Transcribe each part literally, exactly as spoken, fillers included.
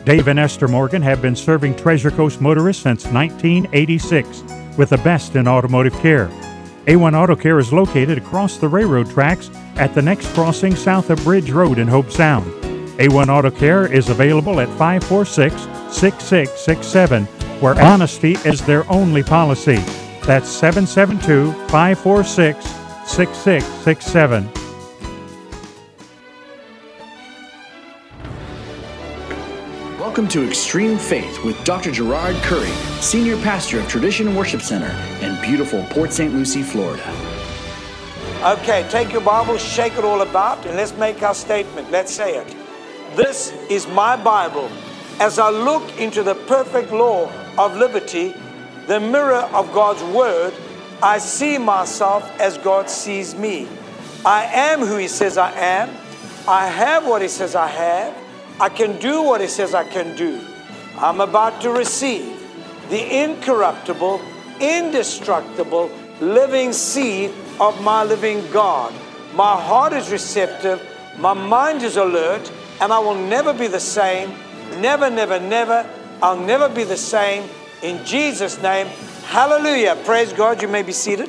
Dave and Esther Morgan have been serving Treasure Coast motorists since nineteen eighty-six with the best in automotive care. A one Auto Care is located across the railroad tracks at the next crossing south of Bridge Road in Hope Sound. A one Auto Care is available at five four six, six six six seven, where honesty is their only policy. That's seven seven two, five four six, six six six seven. Welcome to Extreme Faith with Doctor Gerard Curry, Senior Pastor of Tradition Worship Center in beautiful Port Saint Lucie, Florida. Okay, take your Bible, shake it all about, and let's make our statement. Let's say it. This is my Bible. As I look into the perfect law of liberty, the mirror of God's Word, I see myself as God sees me. I am who He says I am. I have what He says I have. I can do what He says I can do. I'm about to receive the incorruptible, indestructible, living seed of my living God. My heart is receptive, my mind is alert, and I will never be the same. Never, never, never. I'll never be the same. In Jesus' name, hallelujah. Praise God. You may be seated.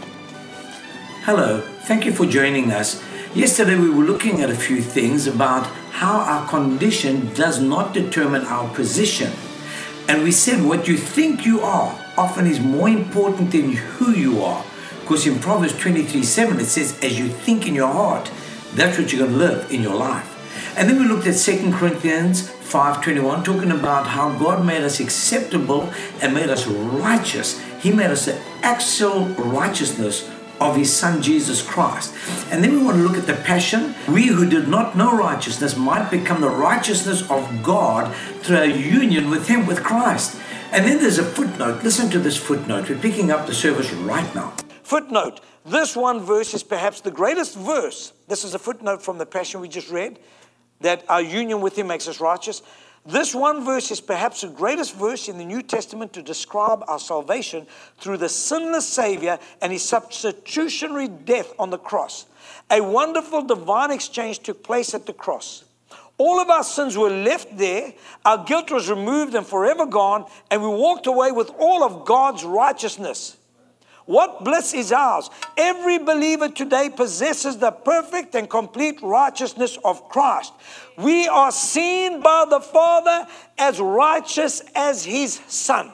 Hello. Thank you for joining us. Yesterday we were looking at a few things about how our condition does not determine our position. And we said what you think you are often is more important than who you are. Because in Proverbs twenty-three seven it says, as you think in your heart, that's what you're going to live in your life. And then we looked at Second Corinthians five twenty-one, talking about how God made us acceptable and made us righteous. He made us the actual righteousness of His Son Jesus Christ. And then we want to look at the passion. We who did not know righteousness might become the righteousness of God through our union with Him, with Christ. And then there's a footnote. Listen to this footnote. We're picking up the service right now. Footnote. This one verse is perhaps the greatest verse. This is a footnote from the Passion we just read, that our union with Him makes us righteous. This one verse is perhaps the greatest verse in the New Testament to describe our salvation through the sinless Savior and His substitutionary death on the cross. A wonderful divine exchange took place at the cross. All of our sins were left there, our guilt was removed and forever gone, and we walked away with all of God's righteousness. What bliss is ours? Every believer today possesses the perfect and complete righteousness of Christ. We are seen by the Father as righteous as His Son.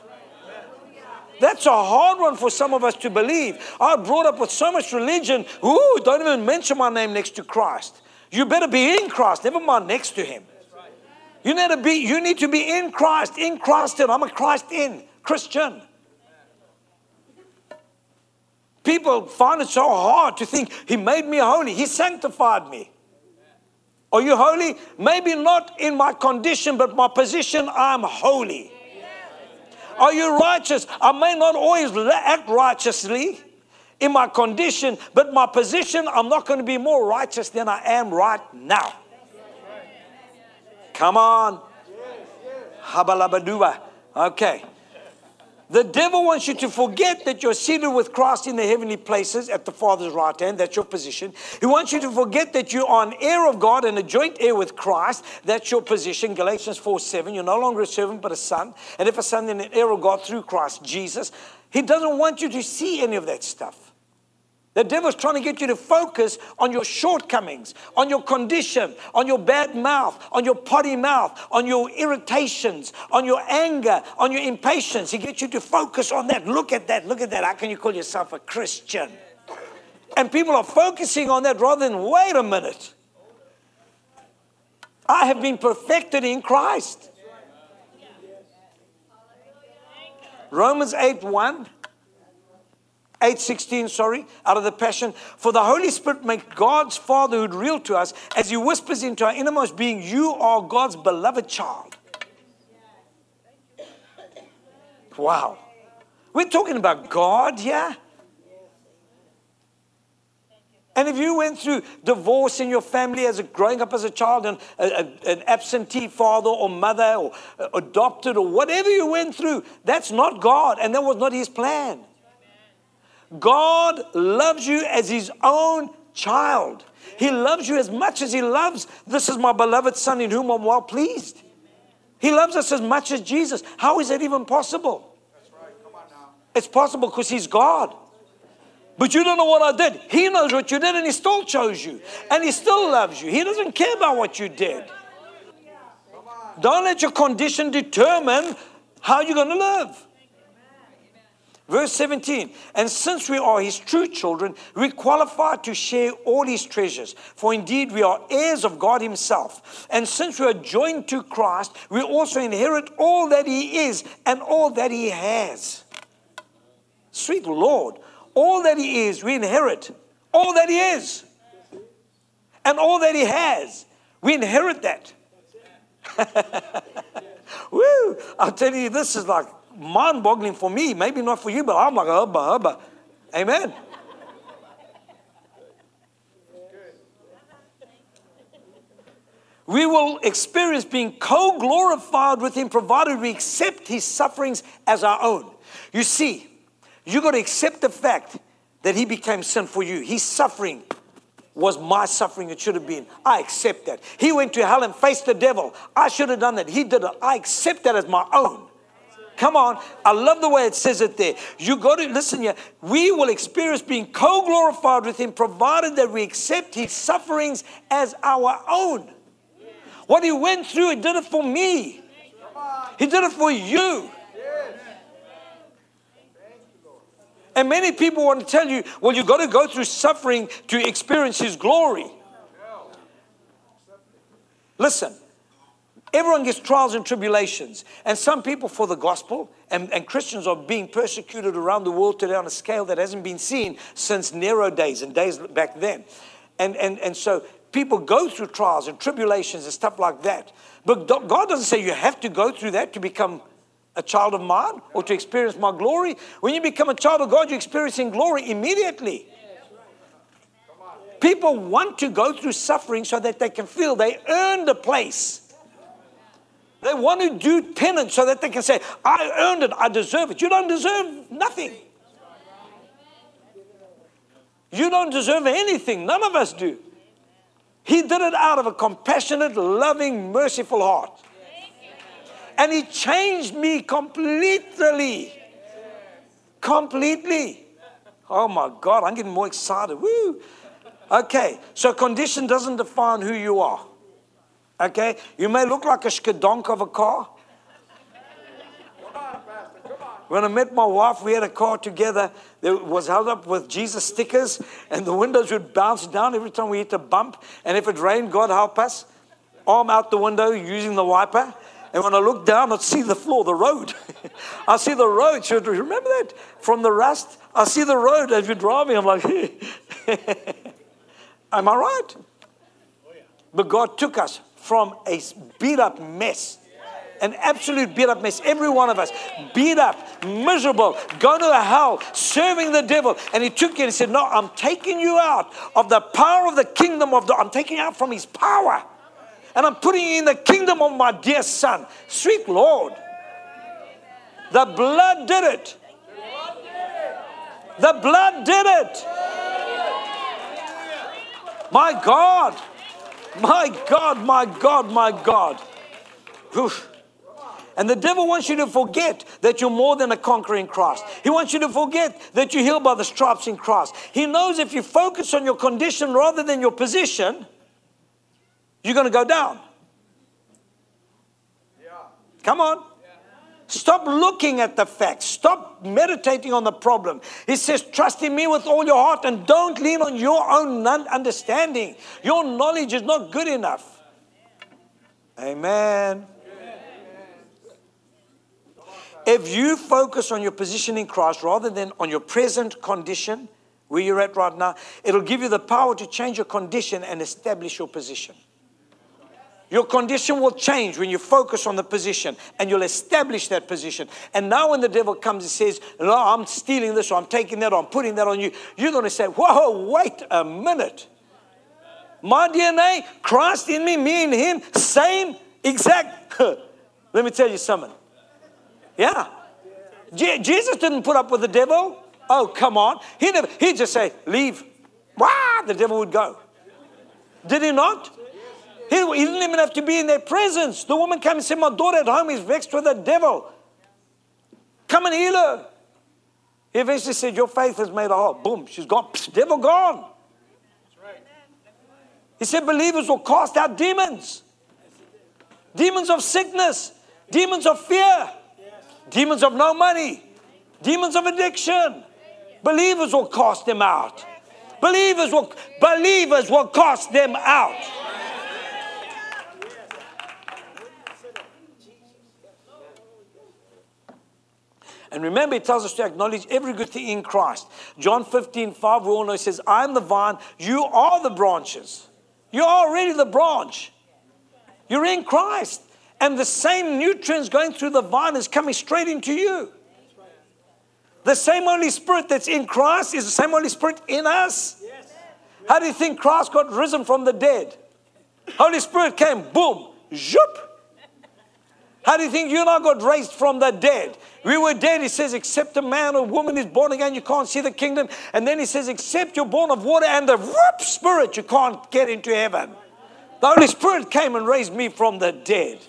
That's a hard one for some of us to believe. I brought up with so much religion. Ooh, don't even mention my name next to Christ. You better be in Christ, never mind next to Him. You need to be, you need to be in Christ, in Christ in. I'm a Christ in Christian. People find it so hard to think He made me holy. He sanctified me. Are you holy? Maybe not in my condition, but my position, I'm holy. Are you righteous? I may not always act righteously in my condition, but my position, I'm not going to be more righteous than I am right now. Come on. Habalabadua. Okay. The devil wants you to forget that you're seated with Christ in the heavenly places at the Father's right hand. That's your position. He wants you to forget that you are an heir of God and a joint heir with Christ. That's your position. Galatians four seven. You're no longer a servant but a son. And if a son, then an heir of God through Christ Jesus. He doesn't want you to see any of that stuff. The devil's trying to get you to focus on your shortcomings, on your condition, on your bad mouth, on your potty mouth, on your irritations, on your anger, on your impatience. He gets you to focus on that. Look at that. Look at that. How can you call yourself a Christian? And people are focusing on that rather than, wait a minute. I have been perfected in Christ. Romans eight one. eight sixteen, sorry, out of the Passion. For the Holy Spirit makes God's fatherhood real to us as He whispers into our innermost being, you are God's beloved child. Wow. We're talking about God here. And if you went through divorce in your family as a, growing up as a child and a, a, an absentee father or mother or adopted or whatever you went through, that's not God and that was not His plan. God loves you as His own child. He loves you as much as He loves, this is my beloved Son in whom I'm well pleased. He loves us as much as Jesus. How is that even possible? That's right. Come on now. It's possible because He's God. But you don't know what I did. He knows what you did and He still chose you. And He still loves you. He doesn't care about what you did. Don't let your condition determine how you're going to live. Verse seventeen, and since we are His true children, we qualify to share all His treasures. For indeed we are heirs of God Himself. And since we are joined to Christ, we also inherit all that He is and all that He has. Sweet Lord, all that He is, we inherit. All that He is. And all that He has, we inherit that. Woo! I'll tell you, this is like mind-boggling for me. Maybe not for you, but I'm like, hubba, hubba. Amen. We will experience being co-glorified with Him, provided we accept His sufferings as our own. You see, you got to accept the fact that He became sin for you. His suffering was my suffering. It should have been. I accept that. He went to hell and faced the devil. I should have done that. He did it. I accept that as my own. Come on. I love the way it says it there. You got to listen here. We will experience being co-glorified with Him, provided that we accept His sufferings as our own. What He went through, He did it for me. He did it for you. And many people want to tell you, well, you've got to go through suffering to experience His glory. Listen, everyone gets trials and tribulations. And some people for the gospel, and, and Christians are being persecuted around the world today on a scale that hasn't been seen since Nero days and days back then. And, and, and so people go through trials and tribulations and stuff like that. But God doesn't say you have to go through that to become a child of mine or to experience my glory. When you become a child of God, you're experiencing glory immediately. People want to go through suffering so that they can feel they earned a place. They want to do penance so that they can say, I earned it, I deserve it. You don't deserve nothing. You don't deserve anything. None of us do. He did it out of a compassionate, loving, merciful heart. And He changed me completely. Completely. Oh my God, I'm getting more excited. Woo. Okay, so condition doesn't define who you are. Okay, you may look like a skadonk of a car. When I met my wife, we had a car together that was held up with Jesus stickers, and the windows would bounce down every time we hit a bump. And if it rained, God help us, arm out the window using the wiper. And when I look down, I'd see the floor, the road. I see the road. Should remember that? From the rust, I see the road as we're driving. I'm like, am I right? But God took us from a beat up mess. An absolute beat up mess. Every one of us beat up, miserable, going to hell, serving the devil. And He took you and said, no, I'm taking you out of the power of the kingdom of the, I'm taking you out from His power. And I'm putting you in the kingdom of my dear Son. Sweet Lord. The blood did it. The blood did it. My God. My God, my God, my God. Oof. And the devil wants you to forget that you're more than a conqueror in Christ. He wants you to forget that you're healed by the stripes in Christ. He knows if you focus on your condition rather than your position, you're going to go down. Yeah. Come on. Yeah. Stop looking at the facts. Stop meditating on the problem. He says, trust in me with all your heart and don't lean on your own understanding. Your knowledge is not good enough. Amen. If you focus on your position in Christ rather than on your present condition, where you're at right now, it'll give you the power to change your condition and establish your position. Your condition will change when you focus on the position, and you'll establish that position. And now when the devil comes and says, no, I'm stealing this, or I'm taking that, or I'm putting that on you, you're going to say, whoa, wait a minute. My D N A, Christ in me, me in Him, same exact. Let me tell you something. Yeah. Je- Jesus didn't put up with the devil. Oh, come on. He never, he'd just say, leave. Wah! The devil would go. Did He not? He, he didn't even have to be in their presence. The woman came and said, my daughter at home is vexed with the devil. Come and heal her. He eventually said, your faith has made her whole. Boom, she's gone. Psst, devil gone. He said, believers will cast out demons. Demons of sickness. Demons of fear. Demons of no money. Demons of addiction. Believers will cast them out. Believers will, believers will cast them out. And remember, it tells us to acknowledge every good thing in Christ. John fifteen five, we all know, it says, I am the vine, you are the branches. You are already the branch. You're in Christ. And the same nutrients going through the vine is coming straight into you. The same Holy Spirit that's in Christ is the same Holy Spirit in us. How do you think Christ got risen from the dead? Holy Spirit came, boom, zoop. How do you think you and I got raised from the dead? We were dead, he says, except a man or woman is born again, you can't see the kingdom. And then he says, except you're born of water and the whoop Spirit, you can't get into heaven. The Holy Spirit came and raised me from the dead.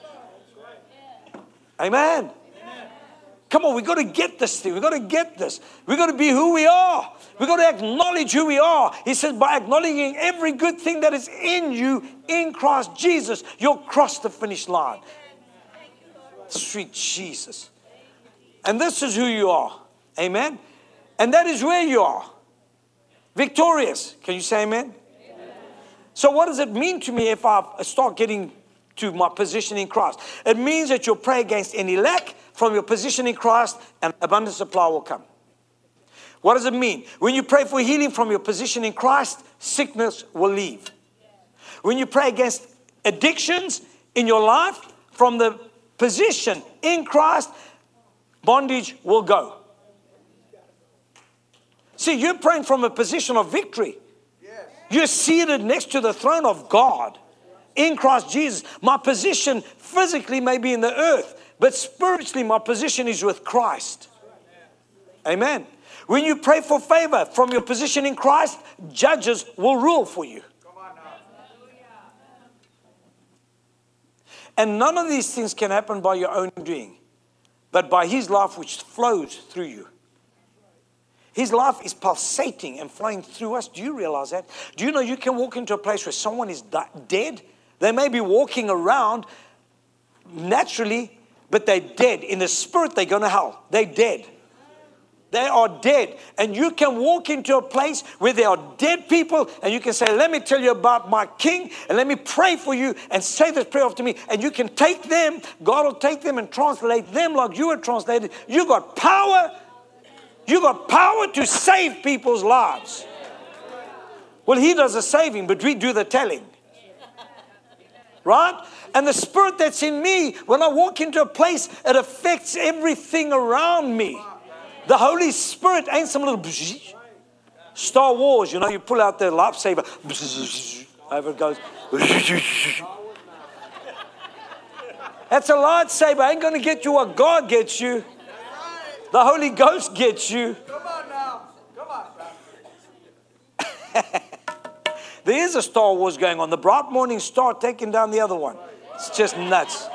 Amen. Come on, we've got to get this thing. We've got to get this. We've got to be who we are. We've got to acknowledge who we are. He says, by acknowledging every good thing that is in you, in Christ Jesus, you'll cross the finish line. Sweet Jesus. And this is who you are. Amen. And that is where you are. Victorious. Can you say amen? Amen. So what does it mean to me if I start getting to my position in Christ? It means that you'll pray against any lack from your position in Christ, and abundant supply will come. What does it mean? When you pray for healing from your position in Christ, sickness will leave. When you pray against addictions in your life, from the position in Christ, bondage will go. See, you're praying from a position of victory. You're seated next to the throne of God in Christ Jesus. My position physically may be in the earth, but spiritually my position is with Christ. Amen. When you pray for favor from your position in Christ, judges will rule for you. And none of these things can happen by your own doing, but by His life which flows through you. His life is pulsating and flowing through us. Do you realize that? Do you know you can walk into a place where someone is dead? They may be walking around naturally, but they're dead. In the spirit, they're going to hell. They're dead. They are dead. And you can walk into a place where there are dead people, and you can say, let me tell you about my King, and let me pray for you, and say this prayer after me. And you can take them, God will take them and translate them like you were translated. You got power. You got power to save people's lives. Well, He does the saving, but we do the telling. Right? And the Spirit that's in me, when I walk into a place, it affects everything around me. The Holy Spirit ain't some little Star Wars, you know, you pull out the lightsaber, over it goes. That's a lightsaber. Ain't going to get you what God gets you. The Holy Ghost gets you. Come on now. Come on. There is a Star Wars going on. The bright morning star taking down the other one. It's just nuts.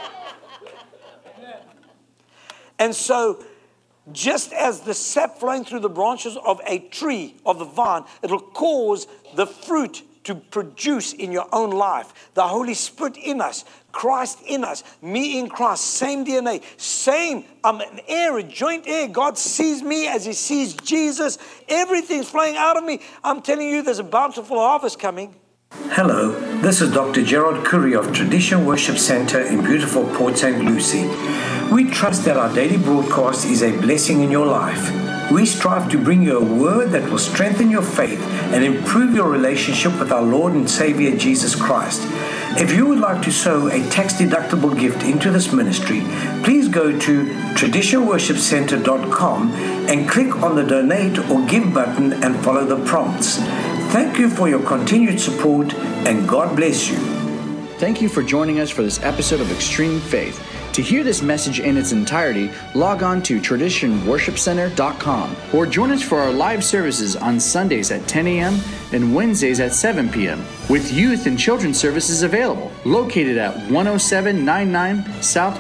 And so, just as the sap flowing through the branches of a tree, of the vine, it'll cause the fruit to produce in your own life. The Holy Spirit in us, Christ in us, me in Christ, same D N A, same, I'm an heir, a joint heir. God sees me as He sees Jesus. Everything's flowing out of me. I'm telling you, there's a bountiful harvest coming. Hello, this is Doctor Gerard Curry of Tradition Worship Center in beautiful Port Saint Lucie. We trust that our daily broadcast is a blessing in your life. We strive to bring you a word that will strengthen your faith and improve your relationship with our Lord and Savior Jesus Christ. If you would like to sow a tax-deductible gift into this ministry, please go to tradition worship center dot com and click on the donate or give button and follow the prompts. Thank you for your continued support, and God bless you. Thank you for joining us for this episode of Extreme Faith. To hear this message in its entirety, log on to tradition worship center dot com or join us for our live services on Sundays at ten a.m. and Wednesdays at seven p.m. with youth and children's services available. Located at one oh seven ninety-nine South